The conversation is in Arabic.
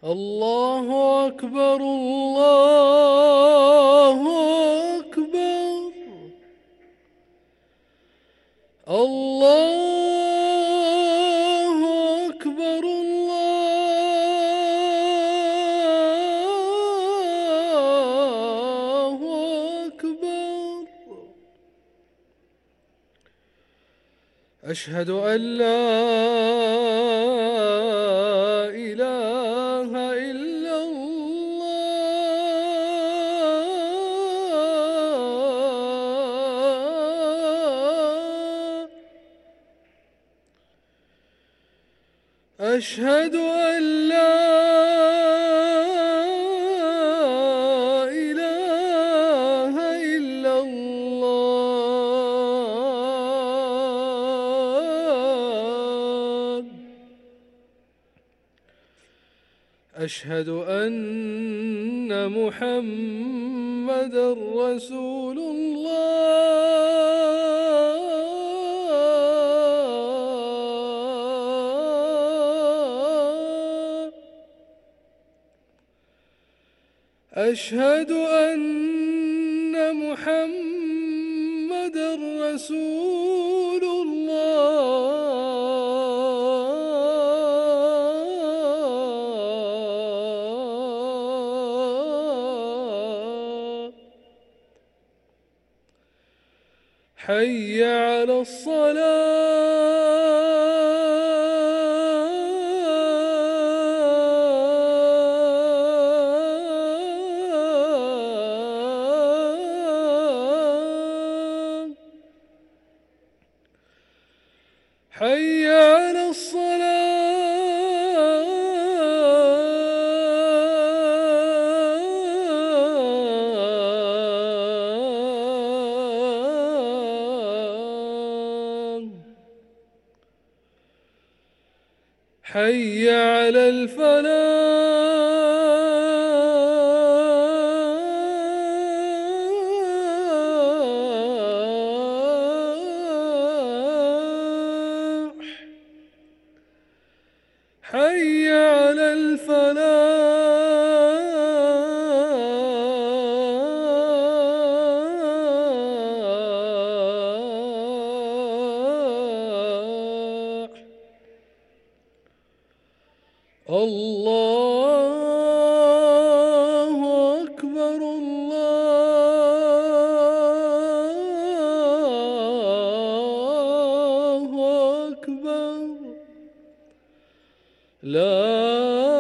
الله أكبر الله أكبر الله أكبر الله أكبر. أشهد أن لا إله إلا الله. أشهد أن لا إله إلا الله. أشهد أن محمدًا رسول الله. أشهد أن محمدًا رسول الله. حي على الصلاة. حي على الصلاة. حي على الفلاح. حي على الفلاح. الله أكبر الله أكبر. لا